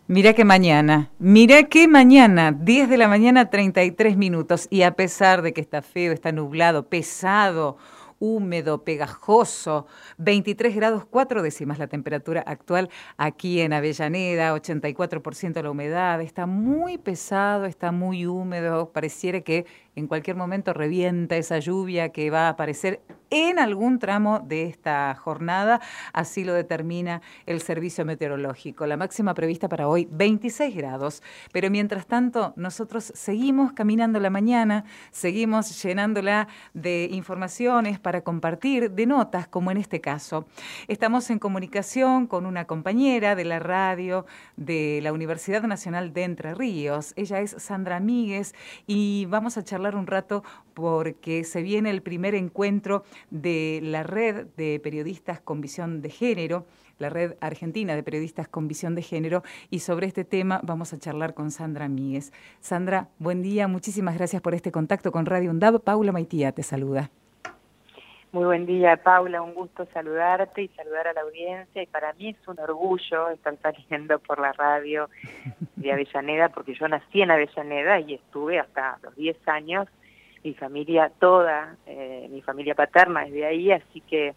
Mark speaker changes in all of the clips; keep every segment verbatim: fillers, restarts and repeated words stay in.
Speaker 1: Mirá que mañana, mirá que mañana, diez de la mañana, treinta y tres minutos, y a pesar de que está feo, está nublado, pesado, húmedo, pegajoso, veintitrés grados cuatro décimas la temperatura actual aquí en Avellaneda, ochenta y cuatro por ciento la humedad, está muy pesado, está muy húmedo, pareciera que en cualquier momento revienta esa lluvia que va a aparecer en algún tramo de esta jornada, así lo determina el servicio meteorológico. La máxima prevista para hoy, veintiséis grados, pero mientras tanto nosotros seguimos caminando la mañana, seguimos llenándola de informaciones para compartir, de notas, como en este caso. Estamos en comunicación con una compañera de la radio de la Universidad Nacional de Entre Ríos. Ella es Sandra Míguez y vamos a charlar un rato porque se viene el primer encuentro de la red de periodistas con visión de género, la red argentina de periodistas con visión de género, y sobre este tema vamos a charlar con Sandra Míguez. Sandra, buen día, muchísimas gracias por este contacto con Radio UNDAB. Paula Maitía te saluda.
Speaker 2: Muy buen día, Paula, un gusto saludarte y saludar a la audiencia, y para mí es un orgullo estar saliendo por la radio de Avellaneda, porque yo nací en Avellaneda y estuve hasta los diez años, mi familia toda, eh, mi familia paterna es de ahí, así que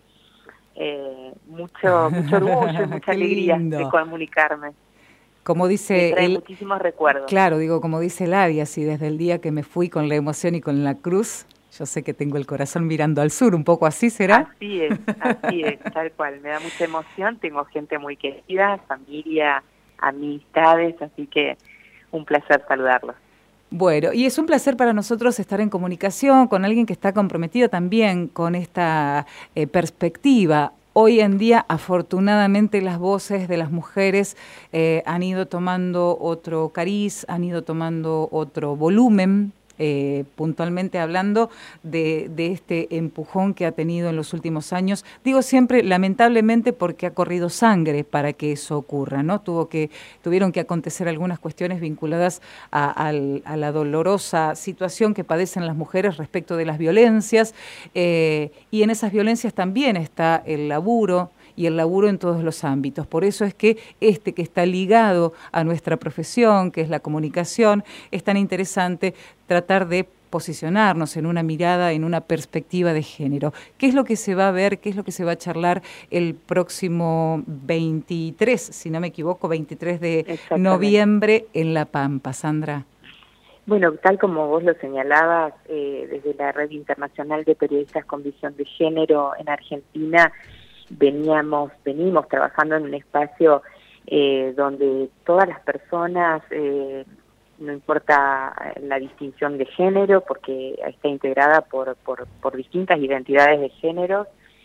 Speaker 2: eh, mucho mucho orgullo y mucha alegría de comunicarme.
Speaker 1: Como dice
Speaker 2: me trae
Speaker 1: el,
Speaker 2: muchísimos recuerdos.
Speaker 1: Claro, digo, como dice Eladia, si desde el día que me fui con la emoción y con la cruz, yo sé que tengo el corazón mirando al sur, un poco así será.
Speaker 2: Así es, así es, tal cual, me da mucha emoción, tengo gente muy querida, familia, amistades, así que un placer saludarlos.
Speaker 1: Bueno, y es un placer para nosotros estar en comunicación con alguien que está comprometido también con esta eh, perspectiva. Hoy en día, afortunadamente, las voces de las mujeres eh, han ido tomando otro cariz, han ido tomando otro volumen, eh, puntualmente hablando de, de este empujón que ha tenido en los últimos años. Digo siempre, lamentablemente, porque ha corrido sangre para que eso ocurra, ¿no? Tuvo que, tuvieron que acontecer algunas cuestiones vinculadas a, a, a la dolorosa situación que padecen las mujeres respecto de las violencias, eh, y en esas violencias también está el laburo, y el laburo en todos los ámbitos. Por eso es que este que está ligado a nuestra profesión, que es la comunicación, es tan interesante tratar de posicionarnos en una mirada, en una perspectiva de género. ¿Qué es lo que se va a ver, qué es lo que se va a charlar el próximo veintitrés, si no me equivoco, veintitrés de noviembre en La Pampa, Sandra?
Speaker 2: Bueno, tal como vos lo señalabas, eh, desde la Red Internacional de Periodistas con Visión de Género en Argentina, veníamos, venimos trabajando en un espacio eh, donde todas las personas, eh, no importa la distinción de género, porque está integrada por, por, por distintas identidades de género,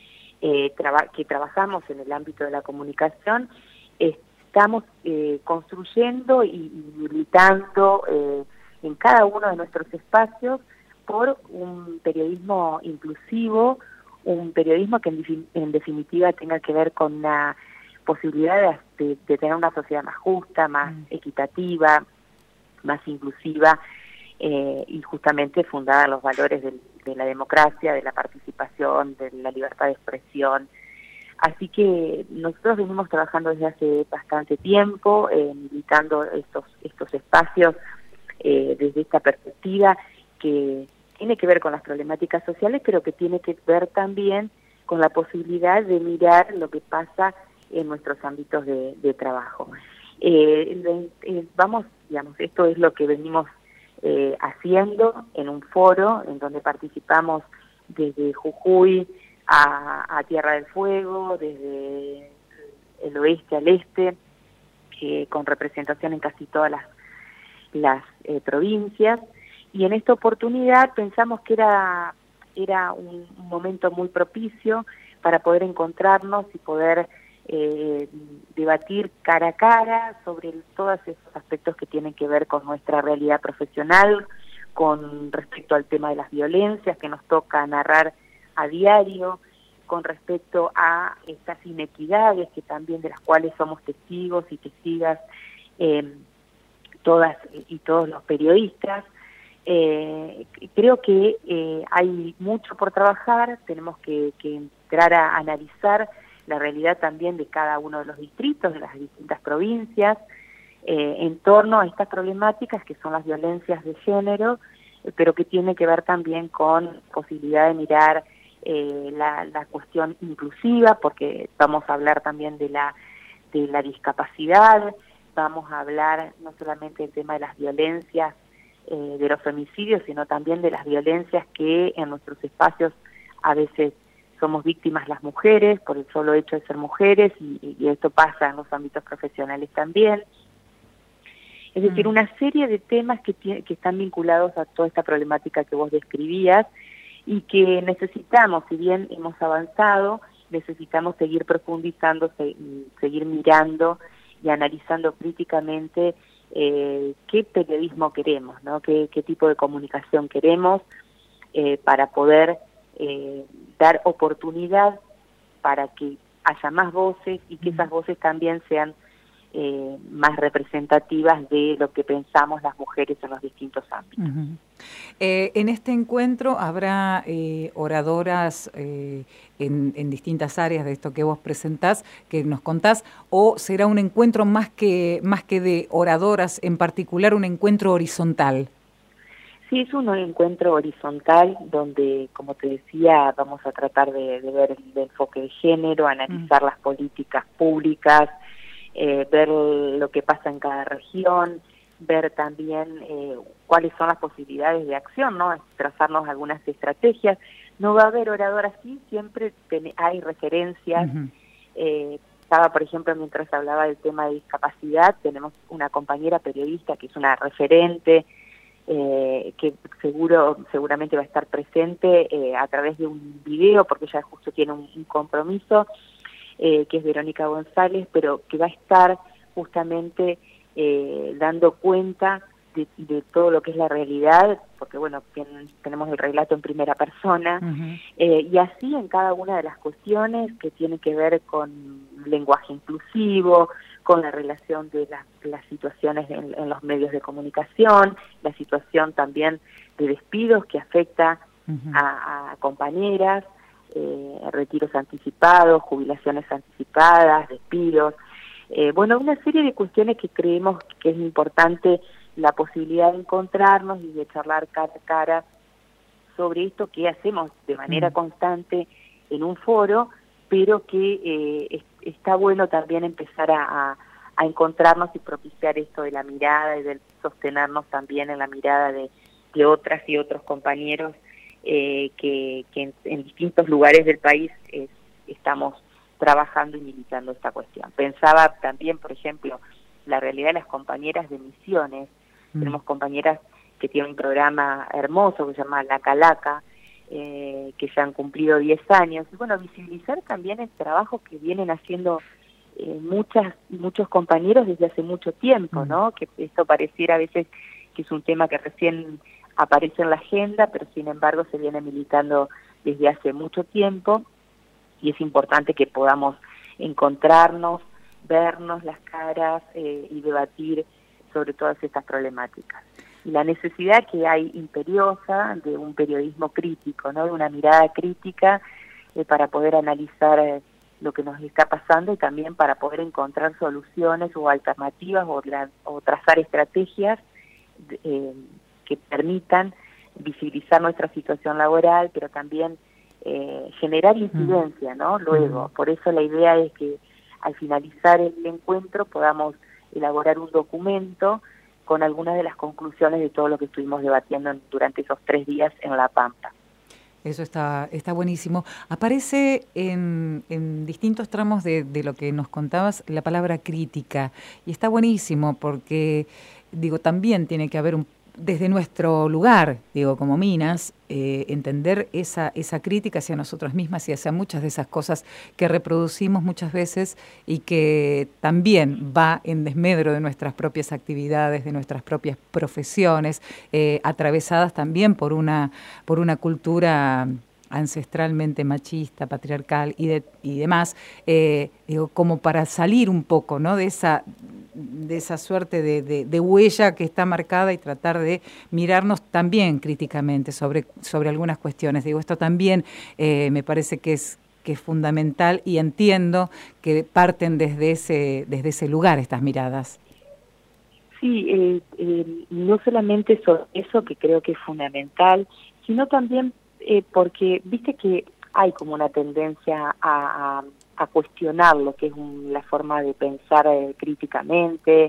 Speaker 2: eh, traba, que trabajamos en el ámbito de la comunicación, estamos eh, construyendo y, y militando eh, en cada uno de nuestros espacios por un periodismo inclusivo, un periodismo que en, en definitiva tenga que ver con la posibilidad de, de, de tener una sociedad más justa, más mm. equitativa, más inclusiva, eh, y justamente fundada en los valores de, de la democracia, de la participación, de la libertad de expresión. Así que nosotros venimos trabajando desde hace bastante tiempo, eh, militando estos, estos espacios eh, desde esta perspectiva que tiene que ver con las problemáticas sociales, pero que tiene que ver también con la posibilidad de mirar lo que pasa en nuestros ámbitos de, de trabajo. Eh, eh, vamos, digamos, esto es lo que venimos eh, haciendo en un foro en donde participamos desde Jujuy a, a Tierra del Fuego, desde el oeste al este, eh, con representación en casi todas las, las eh, provincias. Y en esta oportunidad pensamos que era, era un, un momento muy propicio para poder encontrarnos y poder eh, debatir cara a cara sobre todos esos aspectos que tienen que ver con nuestra realidad profesional, con respecto al tema de las violencias que nos toca narrar a diario, con respecto a estas inequidades que también de las cuales somos testigos y testigas eh, todas y todos los periodistas. Eh, creo que eh, hay mucho por trabajar, tenemos que, que entrar a analizar la realidad también de cada uno de los distritos, de las distintas provincias, eh, en torno a estas problemáticas que son las violencias de género, eh, pero que tiene que ver también con posibilidad de mirar eh, la, la cuestión inclusiva, porque vamos a hablar también de la, de la discapacidad, vamos a hablar no solamente del tema de las violencias, eh, de los femicidios, sino también de las violencias que en nuestros espacios a veces somos víctimas las mujeres por el solo hecho de ser mujeres, y, y esto pasa en los ámbitos profesionales también. Es decir, una serie de temas que, que están vinculados a toda esta problemática que vos describías y que necesitamos, si bien hemos avanzado, necesitamos seguir profundizando, se, seguir mirando y analizando críticamente eh, qué periodismo queremos, ¿no? Qué, qué tipo de comunicación queremos eh, para poder eh, dar oportunidad para que haya más voces y que esas voces también sean eh, más representativas de lo que pensamos las mujeres en los distintos ámbitos.
Speaker 1: Uh-huh. Eh, en este encuentro habrá eh, oradoras eh, en, en distintas áreas de esto que vos presentás, que nos contás, o será un encuentro más que, más que de oradoras, en particular un encuentro horizontal.
Speaker 2: Sí, es un encuentro horizontal donde, como te decía, vamos a tratar de, de ver el enfoque de género, analizar uh-huh. las políticas públicas, eh, ver lo que pasa en cada región, ver también eh, cuáles son las posibilidades de acción, ¿no? Trazarnos algunas estrategias. No va a haber orador así, siempre ten, hay referencias. Uh-huh. eh, estaba, por ejemplo, mientras hablaba del tema de discapacidad, tenemos una compañera periodista que es una referente, eh, que seguro seguramente va a estar presente eh, a través de un video, porque ella justo tiene un, un compromiso, eh, que es Verónica González, pero que va a estar justamente Eh, dando cuenta de, de todo lo que es la realidad, porque bueno, ten, tenemos el relato en primera persona, uh-huh. eh, y así en cada una de las cuestiones que tienen que ver con lenguaje inclusivo, con la relación de la, las situaciones en, en los medios de comunicación, la situación también de despidos que afecta uh-huh. a, a compañeras, eh, retiros anticipados, jubilaciones anticipadas, despidos. Eh, bueno, una serie de cuestiones que creemos que es importante la posibilidad de encontrarnos y de charlar cara a cara sobre esto que hacemos de manera mm. constante en un foro, pero que eh, es, está bueno también empezar a, a, a encontrarnos y propiciar esto de la mirada y de sostenernos también en la mirada de, de otras y otros compañeros eh, que, que en, en distintos lugares del país eh, estamos trabajando y militando esta cuestión. Pensaba también, por ejemplo, la realidad de las compañeras de Misiones. Mm. Tenemos compañeras que tienen un programa hermoso que se llama La Calaca, eh, que ya han cumplido diez años. Y bueno, visibilizar también el trabajo que vienen haciendo eh, muchas muchos compañeros desde hace mucho tiempo, mm. ¿no? Que esto pareciera a veces que es un tema que recién aparece en la agenda, pero sin embargo se viene militando desde hace mucho tiempo. Y es importante que podamos encontrarnos, vernos las caras eh, y debatir sobre todas estas problemáticas. Y la necesidad que hay imperiosa de un periodismo crítico, ¿no? De una mirada crítica eh, para poder analizar eh, lo que nos está pasando y también para poder encontrar soluciones o alternativas o, la, o trazar estrategias eh, que permitan visibilizar nuestra situación laboral, pero también Eh, generar incidencia, ¿no? Luego, por eso la idea es que al finalizar el encuentro podamos elaborar un documento con algunas de las conclusiones de todo lo que estuvimos debatiendo durante esos tres días en La Pampa.
Speaker 1: Eso está, está buenísimo. Aparece en, en distintos tramos de, de lo que nos contabas la palabra crítica, y está buenísimo porque, digo, también tiene que haber un desde nuestro lugar, digo, como Minas, eh, entender esa, esa crítica hacia nosotras mismas y hacia muchas de esas cosas que reproducimos muchas veces y que también va en desmedro de nuestras propias actividades, de nuestras propias profesiones, eh, atravesadas también por una, por una cultura ancestralmente machista, patriarcal y, de, y demás, eh, digo, como para salir un poco, ¿no?, de esa de esa suerte de, de, de huella que está marcada y tratar de mirarnos también críticamente sobre, sobre algunas cuestiones. Digo, esto también eh, me parece que es, que es fundamental y entiendo que parten desde ese, desde ese lugar estas miradas.
Speaker 2: Sí, eh, eh, no solamente sobre eso, que creo que es fundamental, sino también eh, porque, viste que hay como una tendencia a, a, a cuestionar lo que es un, la forma de pensar eh, críticamente.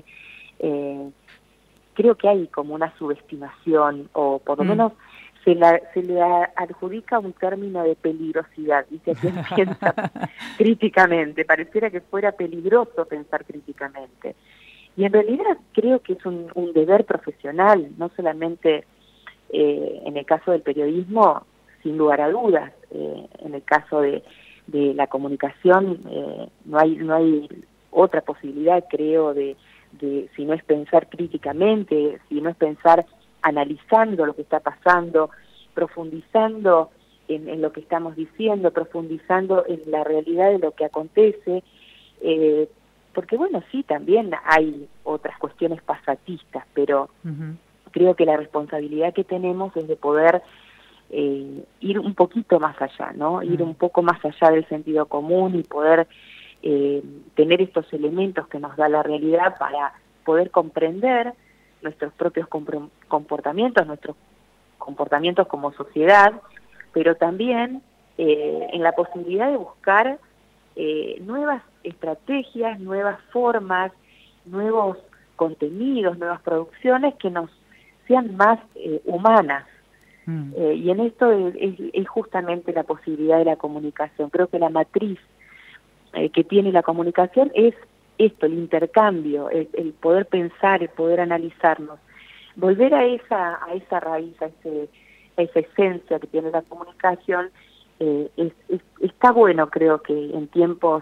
Speaker 2: Eh, creo que hay como una subestimación, o por lo mm. menos se, la, se le adjudica un término de peligrosidad, ¿viste? ¿A quién piensa críticamente? Pareciera que fuera peligroso pensar críticamente. Y en realidad creo que es un, un deber profesional, no solamente eh, en el caso del periodismo, sin lugar a dudas. Eh, en el caso de, de la comunicación eh, no hay no hay otra posibilidad, creo, de, de si no es pensar críticamente, si no es pensar analizando lo que está pasando, profundizando en, en lo que estamos diciendo, profundizando en la realidad de lo que acontece, eh, porque bueno, sí, también hay otras cuestiones pasatistas, pero uh-huh. creo que la responsabilidad que tenemos es de poder eh, ir un poquito más allá, ¿no? Uh-huh. Ir un poco más allá del sentido común y poder eh, tener estos elementos que nos da la realidad para poder comprender nuestros propios comportamientos, nuestros comportamientos como sociedad, pero también eh, en la posibilidad de buscar eh, nuevas estrategias, nuevas formas, nuevos contenidos, nuevas producciones que nos sean más eh, humanas. Mm. Eh, y en esto es, es, es justamente la posibilidad de la comunicación. Creo que la matriz eh, que tiene la comunicación es esto, el intercambio, el, el poder pensar, el poder analizarnos. Volver a esa, a esa raíz, a, ese, a esa esencia que tiene la comunicación, eh, es, es, está bueno, creo que en tiempos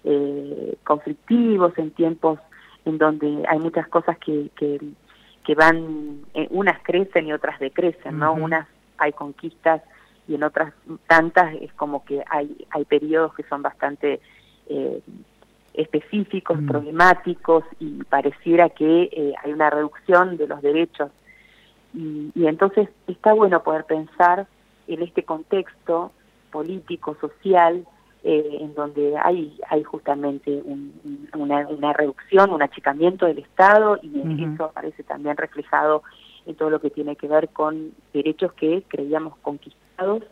Speaker 2: eh, conflictivos, en tiempos en donde hay muchas cosas que, que, que van, eh, unas crecen y otras decrecen, ¿no? Uh-huh. Unas hay conquistas y en otras tantas es como que hay, hay periodos que son bastante eh, específicos, uh-huh. problemáticos, y pareciera que eh, hay una reducción de los derechos. Y, y entonces está bueno poder pensar en este contexto político, social, eh, en donde hay hay justamente un, una, una reducción, un achicamiento del Estado, y uh-huh. eso aparece también reflejado en todo lo que tiene que ver con derechos que creíamos conquistados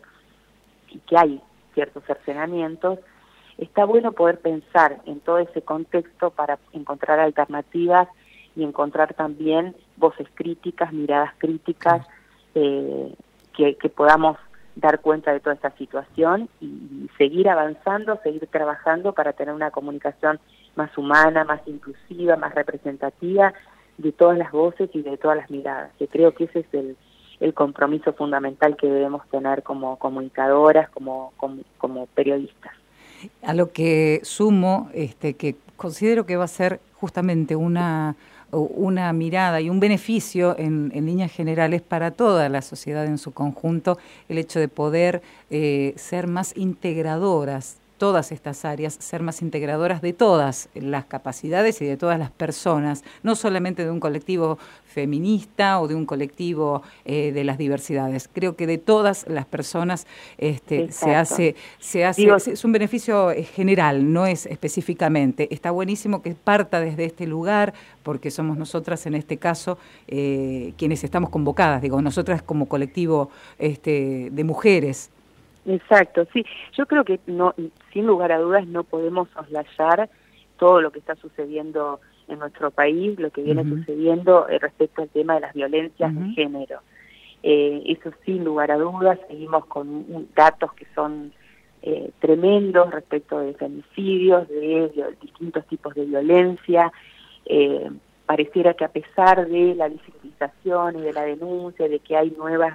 Speaker 2: y que hay ciertos cercenamientos. Está bueno poder pensar en todo ese contexto para encontrar alternativas y encontrar también voces críticas, miradas críticas, eh, que, que podamos dar cuenta de toda esta situación y seguir avanzando, seguir trabajando para tener una comunicación más humana, más inclusiva, más representativa de todas las voces y de todas las miradas, que creo que ese es el, el compromiso fundamental que debemos tener como comunicadoras, como, como, como periodistas.
Speaker 1: A lo que sumo, este, que considero que va a ser justamente una... una mirada y un beneficio en, en líneas generales para toda la sociedad en su conjunto, el hecho de poder eh, ser más integradoras, todas estas áreas, ser más integradoras de todas las capacidades y de todas las personas, no solamente de un colectivo feminista o de un colectivo eh, de las diversidades. Creo que de todas las personas este, se hace, se hace Digo, es un beneficio general, no es específicamente. Está buenísimo que parta desde este lugar, porque somos nosotras en este caso eh, quienes estamos convocadas, digo, nosotras como colectivo este, de mujeres.
Speaker 2: Exacto, sí. Yo creo que no, sin lugar a dudas no podemos soslayar todo lo que está sucediendo en nuestro país, lo que viene uh-huh. sucediendo eh, respecto al tema de las violencias uh-huh. de género. Eh, eso sin lugar a dudas, seguimos con un, datos que son eh, tremendos respecto de femicidios, de, de distintos tipos de violencia. Eh, pareciera que a pesar de la visibilización y de la denuncia, de que hay nuevas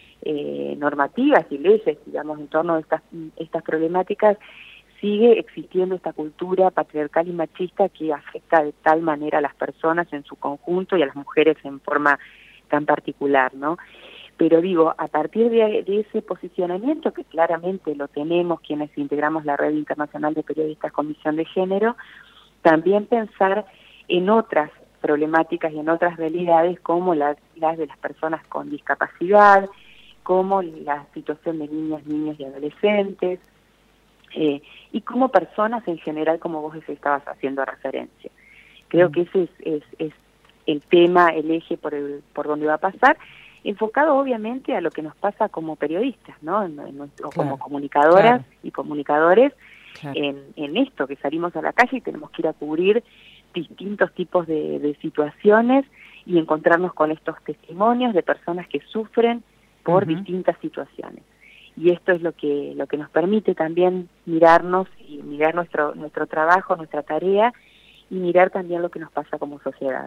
Speaker 2: Eh, normativas y leyes, digamos, en torno a estas, estas problemáticas, sigue existiendo esta cultura patriarcal y machista que afecta de tal manera a las personas en su conjunto y a las mujeres en forma tan particular, ¿no? Pero digo, a partir de, de ese posicionamiento, que claramente lo tenemos quienes integramos la Red Internacional de Periodistas con Visión de Género, también pensar en otras problemáticas y en otras realidades como las, las de las personas con discapacidad, como la situación de niñas, niños y adolescentes, eh, y como personas en general, como vos estabas haciendo referencia. Creo mm. que ese es, es, es el tema, el eje por, el, por donde va a pasar, enfocado obviamente a lo que nos pasa como periodistas, ¿no? En, en nuestro, claro, como comunicadoras claro. y comunicadores, claro. en, en esto, que salimos a la calle y tenemos que ir a cubrir distintos tipos de, de situaciones y encontrarnos con estos testimonios de personas que sufren por uh-huh. distintas situaciones. Y esto es lo que lo que nos permite también mirarnos y mirar nuestro nuestro trabajo, nuestra tarea, y mirar también lo que nos pasa como sociedad.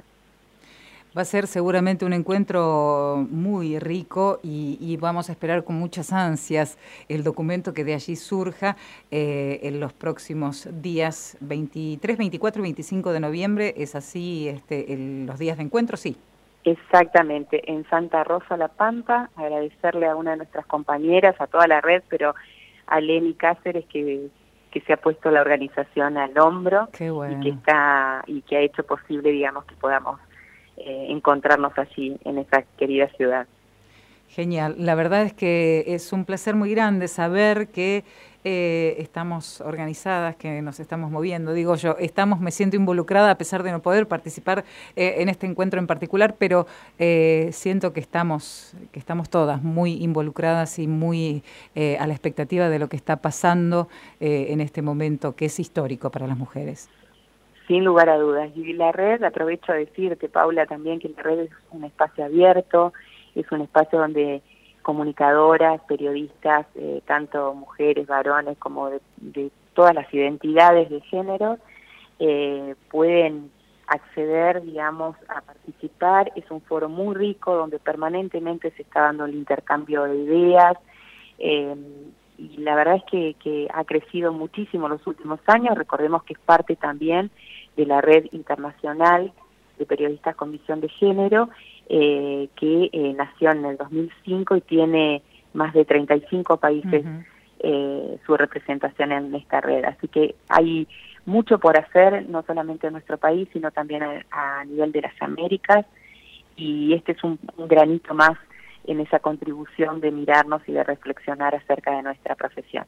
Speaker 1: Va a ser seguramente un encuentro muy rico y, y vamos a esperar con muchas ansias el documento que de allí surja eh, en los próximos días veintitrés, veinticuatro y veinticinco de noviembre. ¿Es así este, el, los días de encuentro? Sí.
Speaker 2: Exactamente, en Santa Rosa La Pampa. Agradecerle a una de nuestras compañeras, a toda la red, pero a Leni Cáceres que, que se ha puesto la organización al hombro.
Speaker 1: Qué bueno.
Speaker 2: y que está y que ha hecho posible, digamos, que podamos Eh, encontrarnos allí en esa querida ciudad.
Speaker 1: Genial, la verdad es que es un placer muy grande saber que eh, estamos organizadas, que nos estamos moviendo. Digo yo, estamos, me siento involucrada a pesar de no poder participar eh, en este encuentro en particular, pero eh, siento que estamos, que estamos todas muy involucradas y muy eh, a la expectativa de lo que está pasando eh, en este momento, que es histórico para las mujeres.
Speaker 2: Sin lugar a dudas. Y la red, aprovecho a decirte, Paula, también que la red es un espacio abierto, es un espacio donde comunicadoras, periodistas, eh, tanto mujeres, varones, como de, de todas las identidades de género, eh, pueden acceder, digamos, a participar. Es un foro muy rico donde permanentemente se está dando el intercambio de ideas, eh, y la verdad es que, que ha crecido muchísimo en los últimos años. Recordemos que es parte también de la red internacional de periodistas con visión de género, eh, que eh, nació en el dos mil cinco y tiene más de treinta y cinco países uh-huh. eh, su representación en esta red. Así que hay mucho por hacer, no solamente en nuestro país, sino también a, a nivel de las Américas, y este es un, un granito más en esa contribución de mirarnos y de reflexionar acerca de nuestra profesión.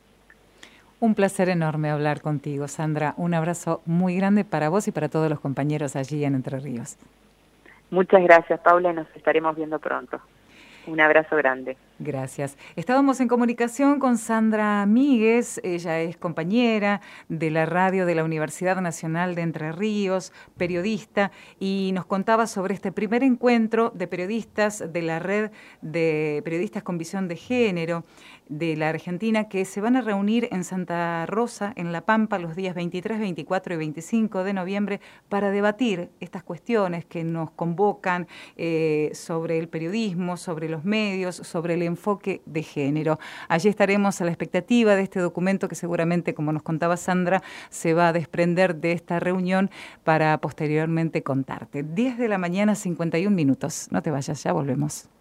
Speaker 1: Un placer enorme hablar contigo, Sandra. Un abrazo muy grande para vos y para todos los compañeros allí en Entre Ríos.
Speaker 2: Muchas gracias, Paula, y nos estaremos viendo pronto. Un abrazo grande.
Speaker 1: Gracias. Estábamos en comunicación con Sandra Míguez, ella es compañera de la radio de la Universidad Nacional de Entre Ríos, periodista, y nos contaba sobre este primer encuentro de periodistas de la red de periodistas con visión de género de la Argentina, que se van a reunir en Santa Rosa, en La Pampa, los días veintitrés, veinticuatro y veinticinco de noviembre para debatir estas cuestiones que nos convocan eh, sobre el periodismo, sobre los medios, sobre el enfoque de género. Allí estaremos a la expectativa de este documento que seguramente, como nos contaba Sandra, se va a desprender de esta reunión para posteriormente contarte. diez de la mañana, cincuenta y un minutos. No te vayas, ya volvemos.